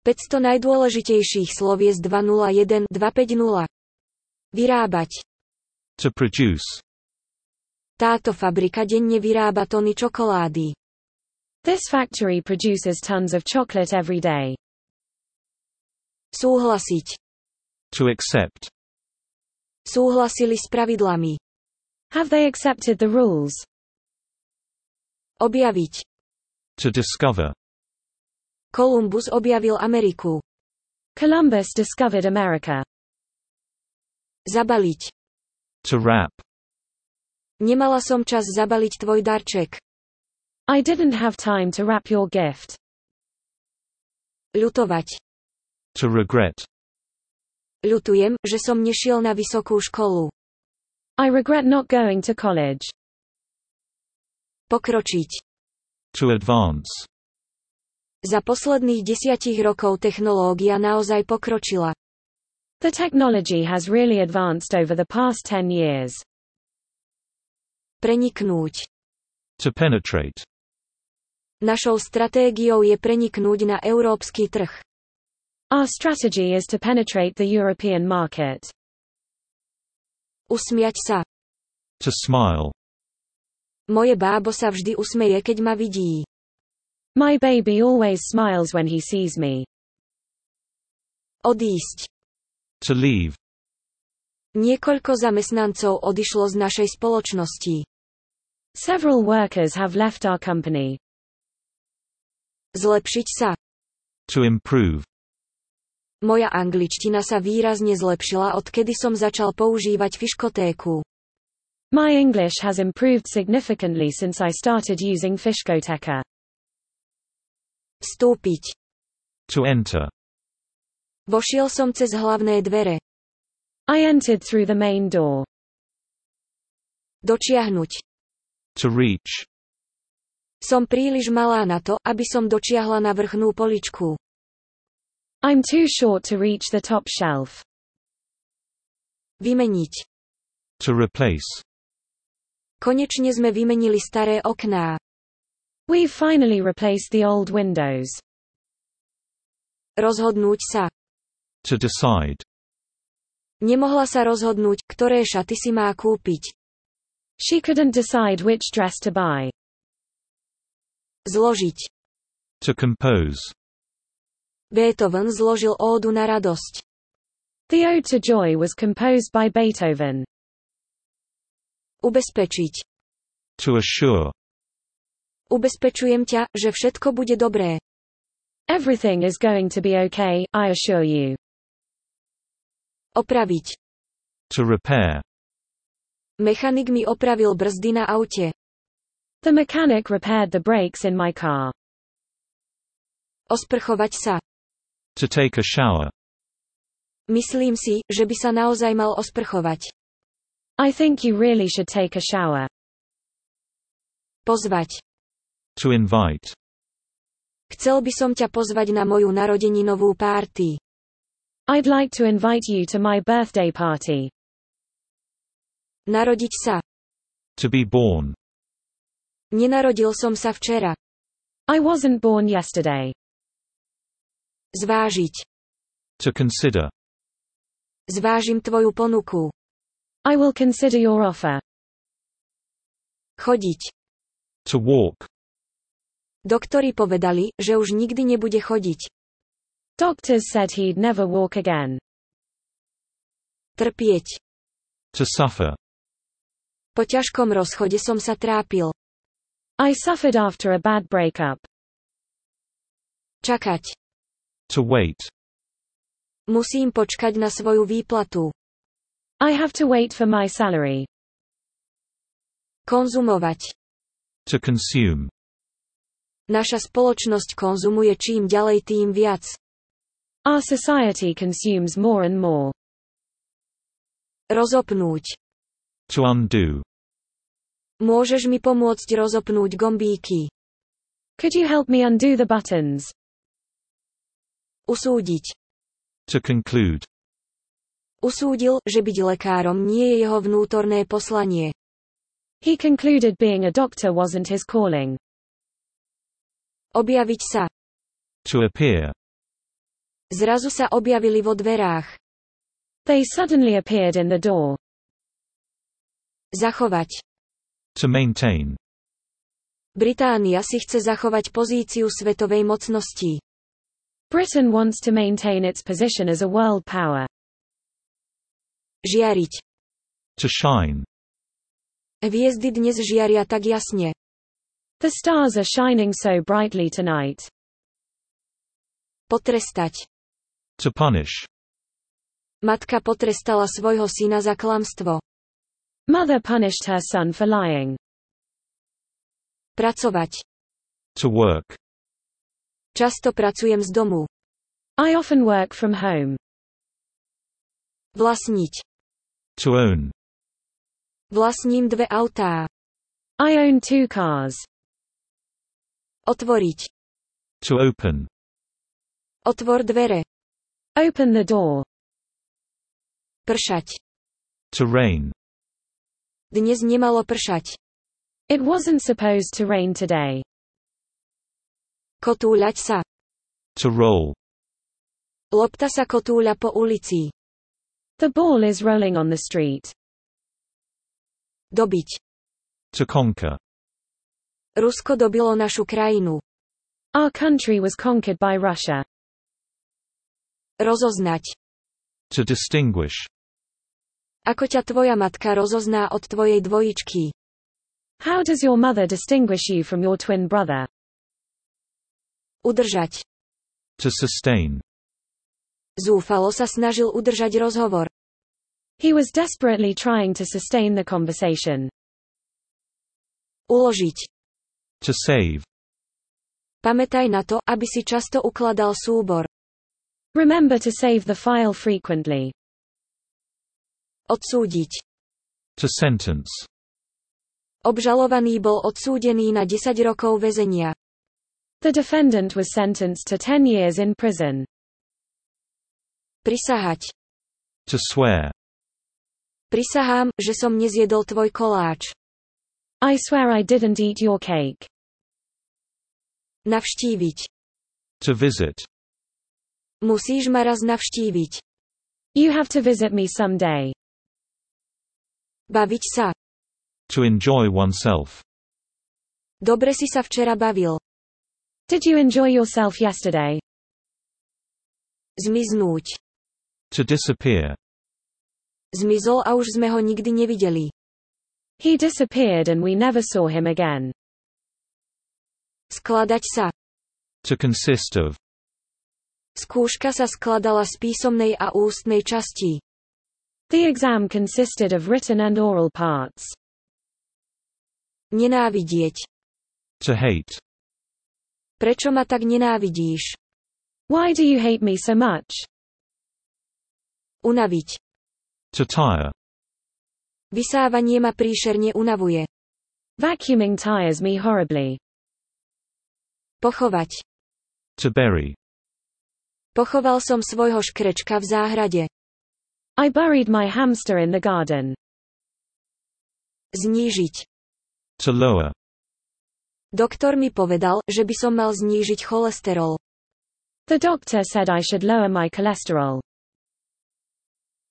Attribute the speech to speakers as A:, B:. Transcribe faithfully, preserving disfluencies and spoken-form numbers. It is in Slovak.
A: päťsto najdôležitejších slovies dvesto jeden dvestopäťdesiat. Vyrábať.
B: To produce.
A: Táto fabrika denne vyrába tony čokolády.
C: This factory produces tons of chocolate every day.
A: Súhlasiť.
B: To accept.
A: Súhlasili s pravidlami.
C: Have they accepted the rules?
A: Objaviť.
B: To discover.
A: Kolumbus objavil Ameriku.
C: Columbus discovered America.
A: Zabaliť.
B: To wrap.
A: Nemala som čas zabaliť tvoj darček.
C: I didn't have time to wrap your gift.
A: Ľutovať.
B: To regret.
A: Ľutujem, že som nešiel na vysokú školu.
C: I regret not going to college.
A: Pokročiť.
B: To advance.
A: Za posledných desiatich rokov technológia naozaj pokročila.
C: The technology has really advanced over the past ten years.
A: Preniknúť.
B: To penetrate.
A: Našou stratégiou je preniknúť na európsky trh.
C: Our strategy is to penetrate the European market.
A: Usmiať sa.
B: To smile.
A: Moje bábo sa vždy usmeje, keď ma vidí.
C: My baby always smiles when he sees me.
A: Odísť.
B: To leave.
A: Niekoľko zamestnancov odišlo z našej spoločnosti.
C: Several workers have left our company.
A: Zlepšiť sa.
B: To improve.
A: Moja angličtina sa výrazne zlepšila, odkedy som začal používať fiškotéku.
C: My English has improved significantly since I started using Fiškoteka.
A: Vstúpiť.
B: To enter.
A: Vošiel som cez hlavné dvere.
C: I entered through the main door.
A: Dočiahnuť.
B: To reach.
A: Som príliš malá na to, aby som dočiahla na vrchnú poličku.
C: I'm too short to reach the top shelf.
A: Vymeniť.
B: To replace.
A: Konečne sme vymenili staré okná.
C: We've finally replaced the old windows.
A: Rozhodnúť sa.
B: To decide.
A: Nemohla sa rozhodnúť, ktoré šaty si má kúpiť.
C: She couldn't decide which dress to buy.
A: Zložiť.
B: To compose.
A: Beethoven zložil ódu na radosť.
C: The Ode to Joy was composed by Beethoven.
A: Ubezpečiť.
B: To assure.
A: Ubezpečujem ťa, že všetko bude dobré.
C: Everything is going to be okay, I assure you.
A: Opraviť.
B: To repair.
A: Mechanik mi opravil brzdy na aute.
C: The mechanic repaired the brakes in my car.
A: Osprchovať sa.
B: To take a shower.
A: Myslím si, že by sa naozaj mal osprchovať.
C: I think you really should take a shower.
A: Pozvať.
B: To invite.
A: Chcel by som ťa pozvať na moju narodeninovú párty.
C: I'd like to invite you to my birthday party.
A: Narodiť sa.
B: To be born.
A: Nenarodil som sa včera.
C: I wasn't born yesterday.
A: Zvážiť.
B: To consider.
A: Zvážim tvoju ponuku.
C: I will consider your offer.
A: Chodiť.
B: To walk.
A: Doktori povedali, že už nikdy nebude chodiť.
C: Doctors said he'd never walk again.
A: Trpieť.
B: To suffer.
A: Po ťažkom rozchode som sa trápil.
C: I suffered after a bad breakup.
A: Čakať.
B: To wait.
A: Musím počkať na svoju výplatu.
C: I have to wait for my salary.
A: Konzumovať.
B: To consume.
A: Naša spoločnosť konzumuje čím ďalej tým viac.
C: Our society consumes more and more.
A: Rozopnúť.
B: To undo.
A: Môžeš mi pomôcť rozopnúť gombíky.
C: Could you help me undo the buttons?
A: Usúdiť.
B: To conclude.
A: Usúdil, že byť lekárom nie je jeho vnútorné poslanie.
C: He concluded being a doctor wasn't his calling.
A: Objaviť sa.
B: To appear.
A: Zrazu sa objavili vo dverách.
C: They suddenly appeared in the door.
A: Zachovať.
B: To maintain.
A: Británia si chce zachovať pozíciu svetovej mocnosti.
C: Britain wants to maintain its position as a world power.
A: Žiariť.
B: To shine.
A: Hviezdy dnes žiaria tak jasne.
C: The stars are shining so brightly tonight.
A: Potrestať.
B: To punish.
A: Matka potrestala svojho syna za klamstvo.
C: Mother punished her son for lying.
A: Pracovať.
B: To work.
A: Často pracujem z domu.
C: I often work from home.
A: Vlastniť.
B: To own.
A: Vlastním dve autá.
C: I own two cars.
A: Otvoriť.
B: To open.
A: Otvor dvere.
C: Open the door.
A: Pršať.
B: To rain.
A: Dnes nemalo pršať.
C: It wasn't supposed to rain today.
A: Kotúľať sa.
B: To roll.
A: Lopta sa kotúľa po ulici.
C: The ball is rolling on the street.
A: Dobiť.
B: To conquer.
A: Rusko dobilo našu krajinu.
C: Our country was conquered by Russia.
A: Rozoznať.
B: To distinguish.
A: Ako ťa tvoja matka rozozná od tvojej dvojičky?
C: How does your mother distinguish you from your twin brother?
A: Udržať.
B: To sustain.
A: Zúfalo sa snažil udržať rozhovor.
C: He was desperately trying to sustain the conversation.
A: Uložiť.
B: To save.
A: Pamätaj na to, aby si často ukladal súbor.
C: Remember to save the file frequently.
A: Odsúdiť.
B: To sentence.
A: Obžalovaný bol odsúdený na desať rokov väzenia.
C: The defendant was sentenced to ten years in prison.
A: Prisahať.
B: To swear.
A: Prisahám, že som nezjedol tvoj koláč.
C: I swear I didn't eat your cake.
A: Navštíviť.
B: To visit.
A: Musíš ma raz navštíviť.
C: You have to visit me someday.
A: Baviť sa.
B: To enjoy oneself.
A: Dobre si sa včera bavil.
C: Did you enjoy yourself yesterday?
A: Zmiznúť.
B: To disappear.
A: Zmizol a už sme ho nikdy nevideli.
C: He disappeared and we never saw him again.
A: Skladať sa.
B: To consist of.
A: Skúška sa skladala z písomnej a ústnej časti.
C: The exam consisted of written and oral parts.
A: Nenávidieť.
B: To hate.
A: Prečo ma tak nenávidíš?
C: Why do you hate me so much?
A: Unaviť.
B: To tire.
A: Vysávanie ma príšerne unavuje.
C: Vacuuming tires me horribly.
A: Pochovať.
B: To bury.
A: Pochoval som svojho škrečka v záhrade.
C: I buried my hamster in the garden.
A: Znížiť.
B: To lower.
A: Doktor mi povedal, že by som mal znížiť cholesterol.
C: The doctor said I should lower my cholesterol.